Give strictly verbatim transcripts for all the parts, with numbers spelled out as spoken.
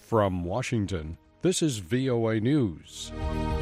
From Washington, this is V O A News.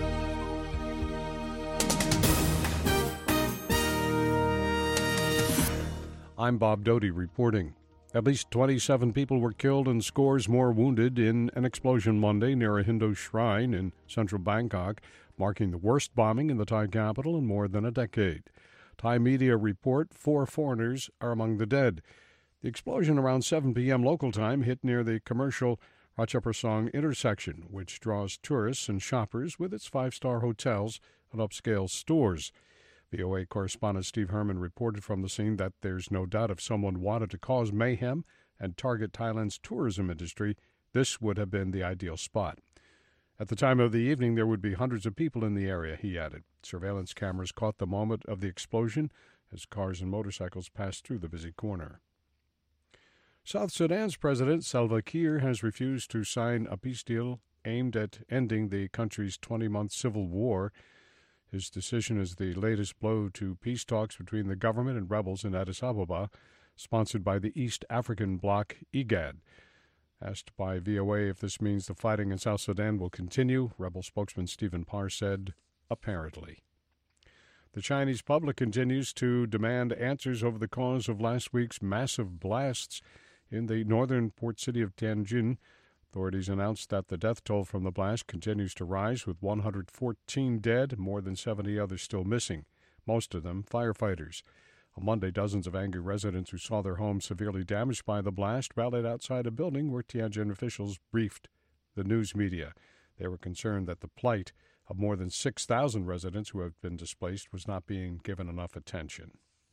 I'm Bob Doty reporting. At least twenty-seven people were killed and scores more wounded in an explosion Monday near a Hindu shrine in central Bangkok, marking the worst bombing in the Thai capital in more than a decade. Thai media report four foreigners are among the dead. The explosion around seven p.m. local time hit near the commercial Ratchaprasong intersection, which draws tourists and shoppers with its five-star hotels and upscale stores. V O A correspondent Steve Herman reported from the scene that there's no doubt if someone wanted to cause mayhem and target Thailand's tourism industry, this would have been the ideal spot. At the time of the evening, there would be hundreds of people in the area, he added. Surveillance cameras caught the moment of the explosion as cars and motorcycles passed through the busy corner. South Sudan's President Salva Kiir has refused to sign a peace deal aimed at ending the country's twenty-month civil war. His decision is the latest blow to peace talks between the government and rebels in Addis Ababa, sponsored by the East African bloc IGAD. Asked by V O A if this means the fighting in South Sudan will continue, rebel spokesman Stephen Parr said, apparently. The Chinese public continues to demand answers over the cause of last week's massive blasts in the northern port city of Tianjin. Authorities announced that the death toll from the blast continues to rise, with one hundred fourteen dead, more than seventy others still missing, most of them firefighters. On Monday, dozens of angry residents who saw their homes severely damaged by the blast rallied outside a building where Tianjin officials briefed the news media. They were concerned that the plight of more than six thousand residents who have been displaced was not being given enough attention.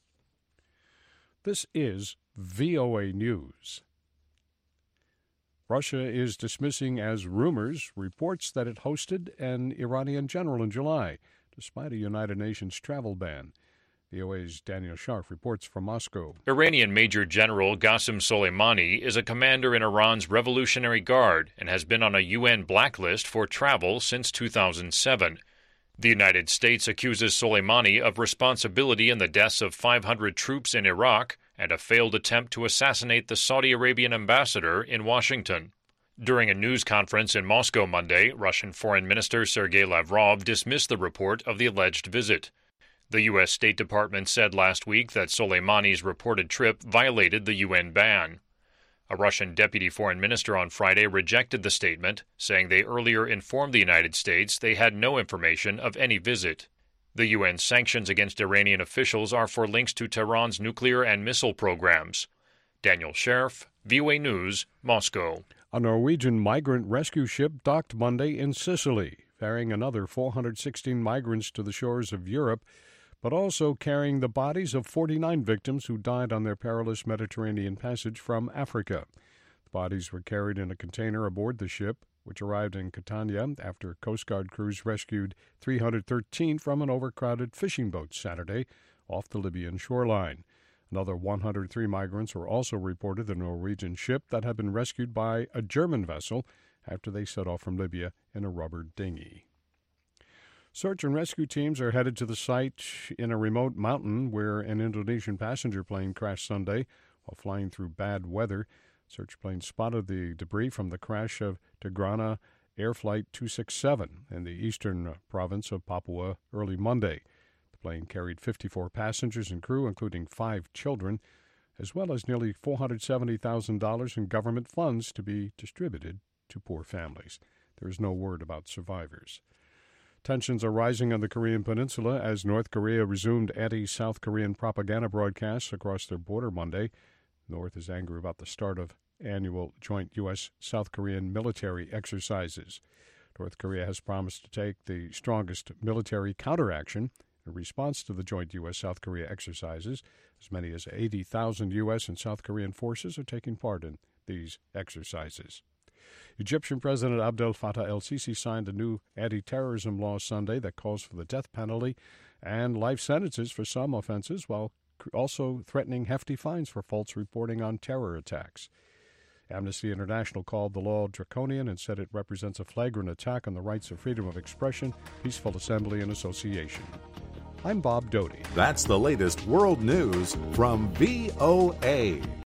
This is V O A News. Russia is dismissing as rumors reports that it hosted an Iranian general in July, despite a United Nations travel ban. V O A's Daniel Scharf reports from Moscow. Iranian Major General Qasem Soleimani is a commander in Iran's Revolutionary Guard and has been on a U N blacklist for travel since two thousand seven. The United States accuses Soleimani of responsibility in the deaths of five hundred troops in Iraq and a failed attempt to assassinate the Saudi Arabian ambassador in Washington. During a news conference in Moscow Monday, Russian Foreign Minister Sergei Lavrov dismissed the report of the alleged visit. The U S State Department said last week that Soleimani's reported trip violated the U N ban. A Russian deputy foreign minister on Friday rejected the statement, saying they earlier informed the United States they had no information of any visit. The U N sanctions against Iranian officials are for links to Tehran's nuclear and missile programs. Daniel Scharf, V O A News, Moscow. A Norwegian migrant rescue ship docked Monday in Sicily, ferrying another four hundred sixteen migrants to the shores of Europe, but also carrying the bodies of forty-nine victims who died on their perilous Mediterranean passage from Africa. The bodies were carried in a container aboard the ship, which arrived in Catania after Coast Guard crews rescued three hundred thirteen from an overcrowded fishing boat Saturday off the Libyan shoreline. Another one hundred three migrants were also reported in a Norwegian ship that had been rescued by a German vessel after they set off from Libya in a rubber dinghy. Search and rescue teams are headed to the site in a remote mountain where an Indonesian passenger plane crashed Sunday while flying through bad weather. Search planes spotted the debris from the crash of Tigrana Air Flight two sixty-seven in the eastern province of Papua early Monday. The plane carried fifty-four passengers and crew, including five children, as well as nearly four hundred seventy thousand dollars in government funds to be distributed to poor families. There is no word about survivors. Tensions are rising on the Korean peninsula as North Korea resumed anti-South Korean propaganda broadcasts across their border Monday. North is angry about the start of annual joint U S South Korean military exercises. North Korea has promised to take the strongest military counteraction in response to the joint U S South Korea exercises. As many as eighty thousand U S and South Korean forces are taking part in these exercises. Egyptian President Abdel Fattah el-Sisi signed a new anti-terrorism law Sunday that calls for the death penalty and life sentences for some offenses, while also threatening hefty fines for false reporting on terror attacks. Amnesty International called the law draconian and said it represents a flagrant attack on the rights of freedom of expression, peaceful assembly, and association. I'm Bob Doty. That's the latest world news from V O A.